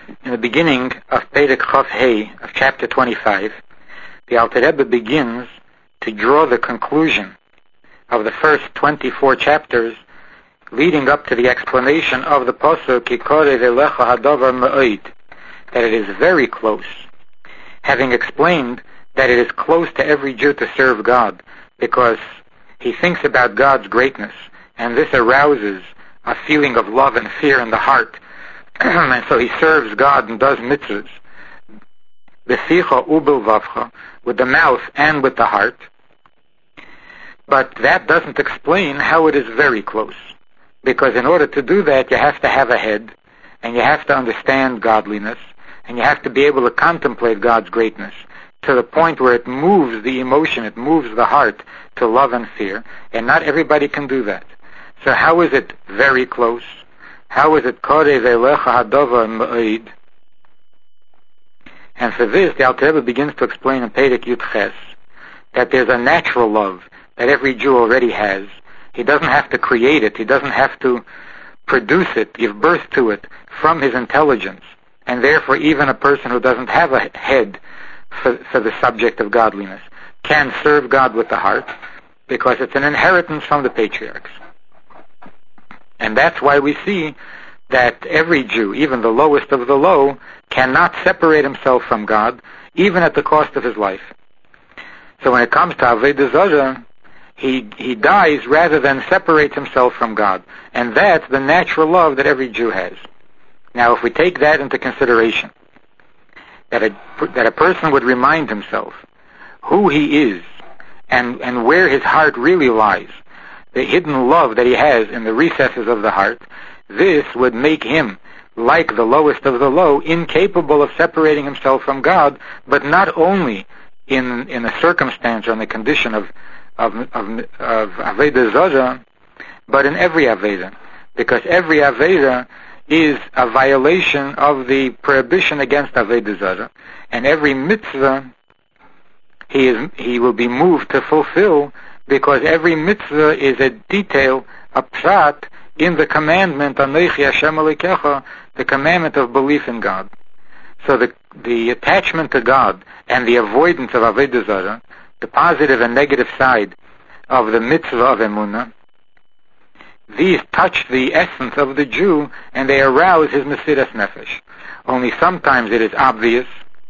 In the beginning of Perek Chav Hei of chapter 25, the Alter Rebbe begins to draw the conclusion of the first 24 chapters leading up to the explanation of the Pasuk Ki Koreh Elecha Hadavar Ma'od, that it is very close, having explained that it is close to every Jew to serve God because he thinks about God's greatness, and this arouses a feeling of love and fear in the heart, and so he serves God and does mitzvahs, b'sicha u'bilvavcha, with the mouth and with the heart. But that doesn't explain how it is very close, because in order to do that, you have to have a head, and you have to understand godliness, and you have to be able to contemplate God's greatness to the point where it moves the emotion, it moves the heart to love and fear, and not everybody can do that. So how is it very close? How is it Koreh Elecha Hadavar Ma'od? And for this, the Alter Rebbe begins to explain in Perek Yud Ches that there's a natural love that every Jew already has. He doesn't have to create it. He doesn't have to produce it, give birth to it from his intelligence. And therefore, even a person who doesn't have a head for the subject of godliness can serve God with the heart, because it's an inheritance from the patriarchs. And that's why we see that every Jew, even the lowest of the low, cannot separate himself from God, even at the cost of his life. So when it comes to Avodah Zarah, he dies rather than separates himself from God. And that's the natural love that every Jew has. Now, if we take that into consideration, that a person would remind himself who he is and where his heart really lies, the hidden love that he has in the recesses of the heart, this would make him, like the lowest of the low, incapable of separating himself from God, but not only in a circumstance or in the condition of Avodah Zarah, but in every Avodah, because every Avodah is a violation of the prohibition against Avodah Zarah, and every mitzvah he will be moved to fulfill, because every mitzvah is a detail, a pshat, in the commandment, Anochi Hashem Elokecha, the commandment of belief in God. So the attachment to God and the avoidance of Avodah Zarah, the positive and negative side of the mitzvah of Emunah, these touch the essence of the Jew, and they arouse his Mesiras Nefesh. Only sometimes it is obvious,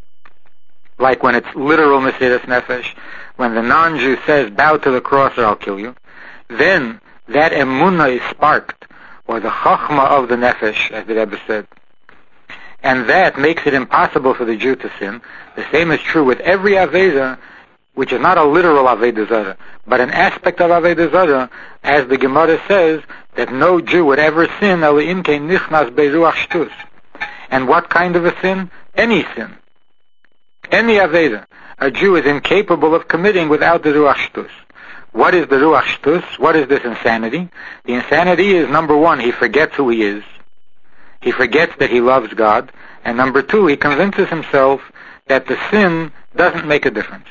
like when it's literal Mesiras Nefesh, when the non-Jew says, bow to the cross or I'll kill you, then that emunah is sparked, or the chachma of the nefesh, as the Rebbe said. And that makes it impossible for the Jew to sin. The same is true with every Aveda, which is not a literal Avodah Zarah, but an aspect of Avodah Zarah, as the Gemara says, that no Jew would ever sin, Ela im kein nichnas beruach shtus. And what kind of a sin? Any sin. Any Aveda. A Jew is incapable of committing without the Ruach Shtus. What is the Ruach Shtus? What is this insanity? The insanity is, number one, he forgets who he is. He forgets that he loves God. And number two, he convinces himself that the sin doesn't make a difference.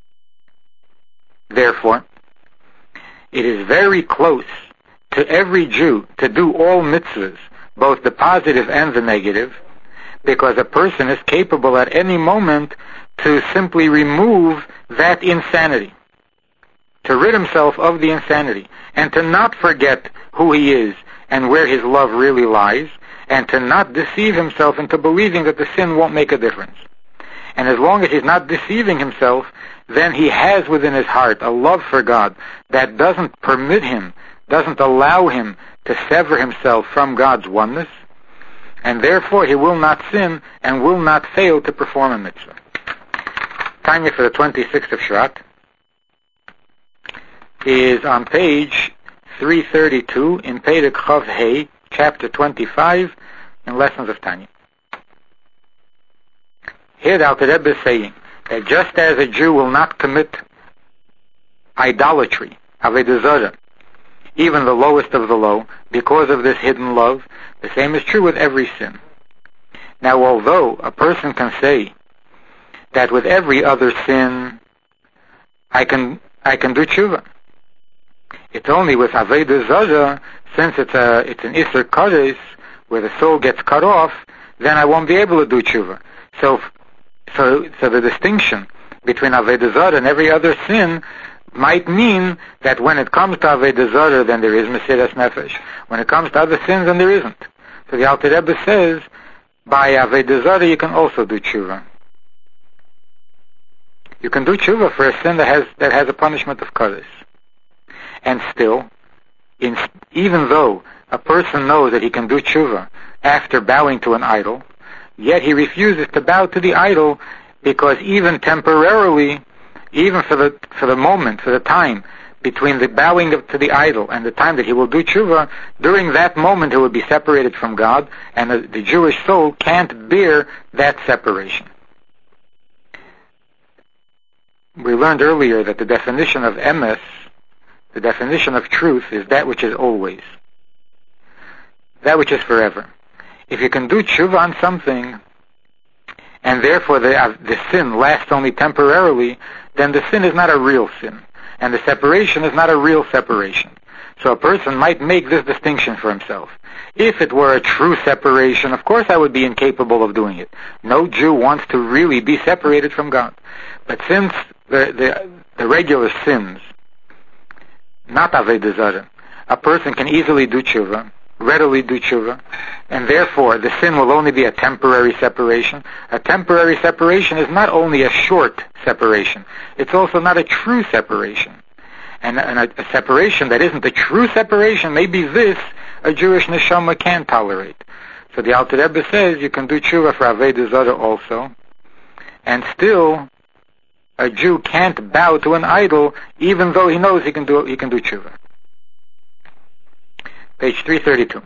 Therefore, it is very close to every Jew to do all mitzvahs, both the positive and the negative, because a person is capable at any moment to simply remove that insanity, to rid himself of the insanity, and to not forget who he is and where his love really lies, and to not deceive himself into believing that the sin won't make a difference. And as long as he's not deceiving himself, then he has within his heart a love for God that doesn't permit him, doesn't allow him to sever himself from God's oneness, and therefore he will not sin and will not fail to perform a mitzvah. Tanya for the 26th of Shvat is on page 332 in Perek Chav Hei, chapter 25, in Lessons of Tanya. Here the Alter Rebbe is saying that just as a Jew will not commit idolatry, Avodah Zarah, even the lowest of the low, because of this hidden love, the same is true with every sin. Now, although a person can say that with every other sin I can do tshuva, it's only with Avodah Zarah, since it's an Isser Kares, where the soul gets cut off, then I won't be able to do tshuva. So the distinction between Avodah Zarah and every other sin might mean that when it comes to Avodah Zarah, then there is Mesiras Nefesh. When it comes to other sins, then there isn't. So the Alter Rebbe says, by Avodah Zarah you can also do tshuva. You can do tshuva for a sin that has a punishment of kares. And still, even though a person knows that he can do tshuva after bowing to an idol, yet he refuses to bow to the idol because even temporarily, even for the moment, for the time between the bowing to the idol and the time that he will do tshuva, during that moment he will be separated from God, and the Jewish soul can't bear that separation. We learned earlier that the definition of emes, the definition of truth, is that which is always, that which is forever. If you can do tshuva on something, and therefore the sin lasts only temporarily, then the sin is not a real sin, and the separation is not a real separation. So a person might make this distinction for himself. If it were a true separation, of course I would be incapable of doing it. No Jew wants to really be separated from God. But since the regular sins, not Avodah Zarah, a person can easily do tshuva, readily do tshuva, and therefore the sin will only be a temporary separation. A temporary separation is not only a short separation, it's also not a true separation. And a separation that isn't a true separation, maybe this a Jewish neshama can tolerate. So the Alter Rebbe says you can do tshuva for Avodah Zarah also, and still a Jew can't bow to an idol even though he knows he can do tshuva. Page 332.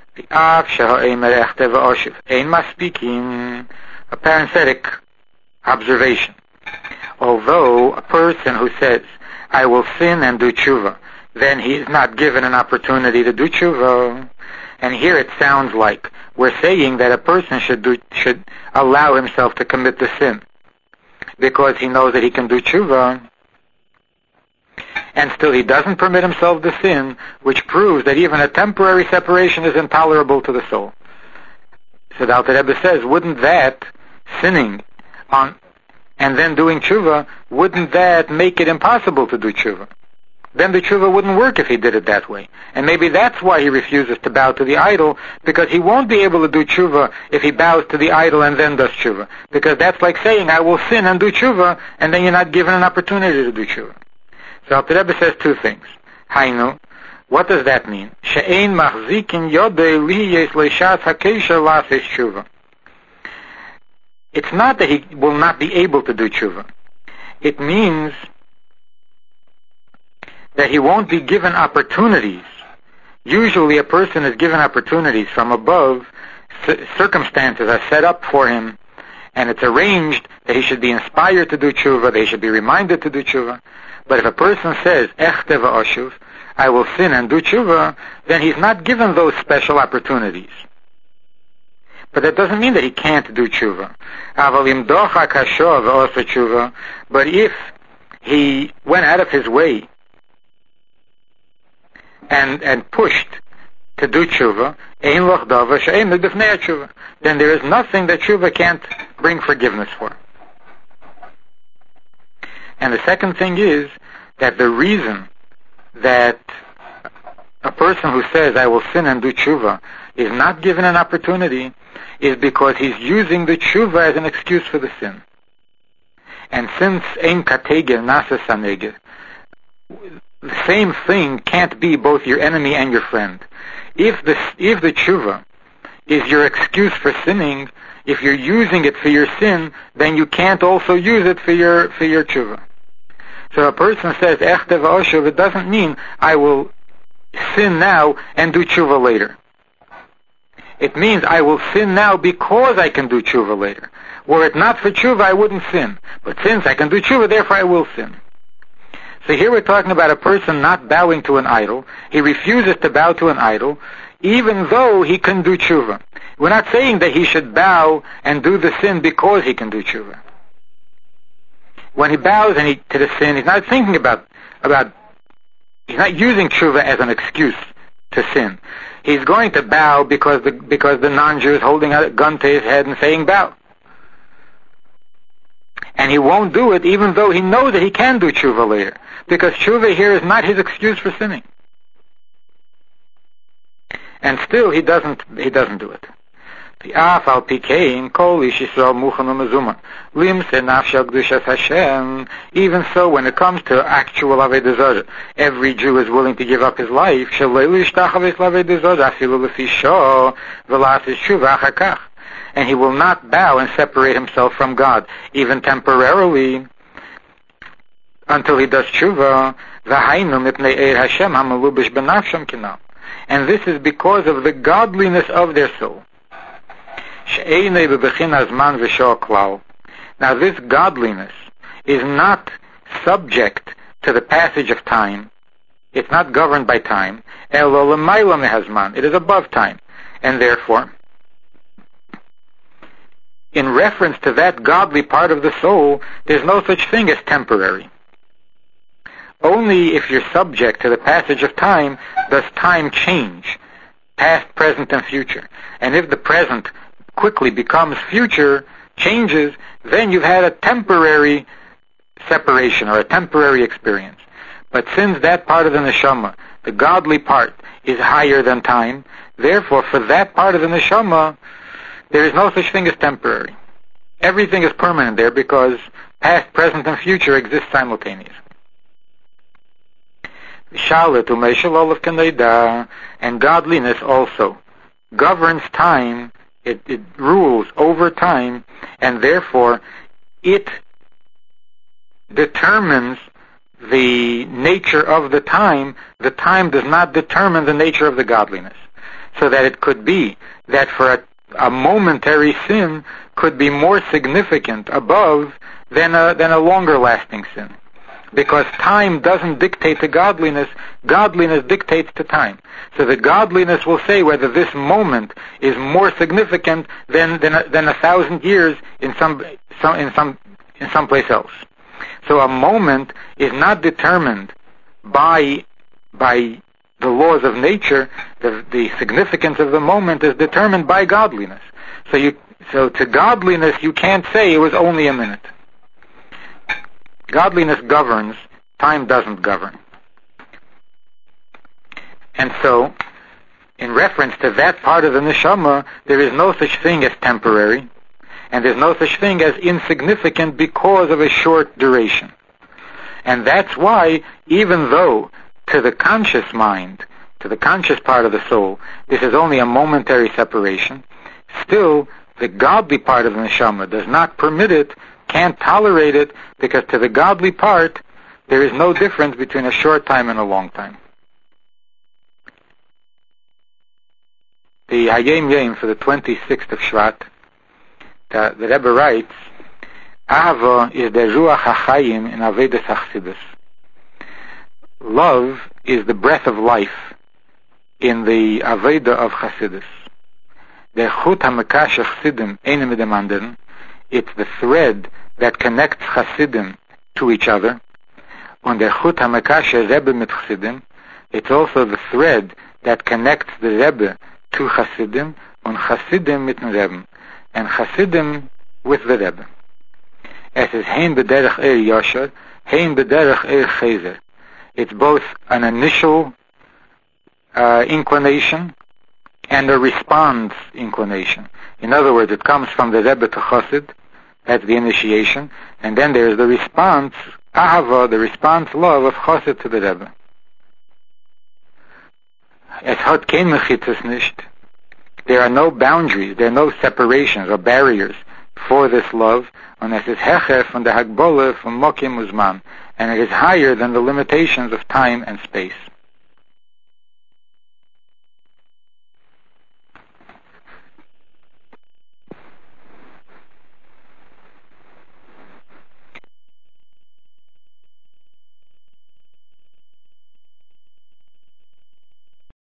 A parenthetic observation. Although a person who says, I will sin and do tshuva, then he is not given an opportunity to do tshuva. And here it sounds like we're saying that a person should allow himself to commit the sin because he knows that he can do tshuva, and still he doesn't permit himself the sin, which proves that even a temporary separation is intolerable to the soul. So the Alter Rebbe says, wouldn't that sinning on and then doing tshuva, wouldn't that make it impossible to do tshuva? Then the tshuva wouldn't work if he did it that way. And maybe that's why he refuses to bow to the idol, because he won't be able to do tshuva if he bows to the idol and then does tshuva. Because that's like saying, I will sin and do tshuva, and then you're not given an opportunity to do tshuva. So Alter Rebbe says two things. Hainu, what does that mean? She'ein machzikin yodei liyes leishas hakesha lasis tshuva. It's not that he will not be able to do tshuva. It means that he won't be given opportunities. Usually a person is given opportunities from above. Circumstances are set up for him, and it's arranged that he should be inspired to do tshuva, that he should be reminded to do tshuva. But if a person says, Echte v'oshuv, I will sin and do tshuva, then he's not given those special opportunities. But that doesn't mean that he can't do tshuva. But if he went out of his way and pushed to do tshuva, then there is nothing that tshuva can't bring forgiveness for. And the second thing is that the reason that a person who says, I will sin and do tshuva, is not given an opportunity is because he's using the tshuva as an excuse for the sin. And since ein kategel nasa sanegel, the same thing can't be both your enemy and your friend. If the tshuva is your excuse for sinning, if you're using it for your sin, then you can't also use it for your tshuva. So a person says, Echte v'oshuv, it doesn't mean I will sin now and do tshuva later. It means I will sin now because I can do tshuva later. Were it not for tshuva, I wouldn't sin. But since I can do tshuva, therefore I will sin. So here we're talking about a person not bowing to an idol. He refuses to bow to an idol, even though he can do tshuva. We're not saying that he should bow and do the sin because he can do tshuva. When he bows to the sin, he's not thinking about he's not using tshuva as an excuse to sin. He's going to bow because the non-Jew is holding a gun to his head and saying bow. And he won't do it even though he knows that he can do tshuva later. Because tshuva here is not his excuse for sinning. And still he doesn't do it. Even so, when it comes to actual Avodah Zarah, every Jew is willing to give up his life, and he will not bow and separate himself from God, even temporarily, until he does tshuva. And this is because of the godliness of their soul. Now this godliness is not subject to the passage of time. It's not governed by time. It is above time. And therefore, in reference to that godly part of the soul, there's no such thing as temporary. Only if you're subject to the passage of time does time change, past, present, and future. And if the present quickly becomes future, changes, then you've had a temporary separation or a temporary experience. But since that part of the neshama, the godly part, is higher than time, therefore for that part of the neshama, there is no such thing as temporary. Everything is permanent there because past, present, and future exist simultaneously. And godliness also governs time, it rules over time, and therefore it determines the nature of the time. The time does not determine the nature of the godliness. So that it could be that for a momentary sin could be more significant above than a longer lasting sin. Because time doesn't dictate to godliness, godliness dictates to time. So the godliness will say whether this moment is more significant than 1,000 years in some place else. So a moment is not determined by the laws of nature. The significance of the moment is determined by godliness. So to godliness you can't say it was only a minute. Godliness governs, time doesn't govern. And so, in reference to that part of the neshama, there is no such thing as temporary, and there's no such thing as insignificant because of a short duration. And that's why, even though to the conscious mind, to the conscious part of the soul, this is only a momentary separation, still the godly part of the neshama does not permit it, can't tolerate it, because to the godly part, there is no difference between a short time and a long time. The Hayom Yom for the 26th of Shvat, the Rebbe writes, Ahava is the Ruach HaChaim in Avedas HaChassidus. Love is the breath of life in the Aveda of Chassidus. The Chut HaMekash Chassidim Eine mit dem anderen. It's the thread that connects Chassidim to each other. On the Chut HaMekash Rebbe mit Chassidim, it's also the thread that connects the Rebbe to Chassidim, on Chassidim mit dem Rebbe, and Chassidim with the Rebbe. Es is Hein b'derech Yosher, Hein b'derech Chezer. It's both an initial inclination and a response inclination. In other words, it comes from the Rebbe to Chassid, that's the initiation, and then there's the response, Ahava, the response love of Chassid to the Rebbe. Es hat kein Mechitzes nicht. There are no boundaries, there are no separations or barriers for this love, and es is Hecher von der Hagbolle von Mokim Uzman, and it is higher than the limitations of time and space.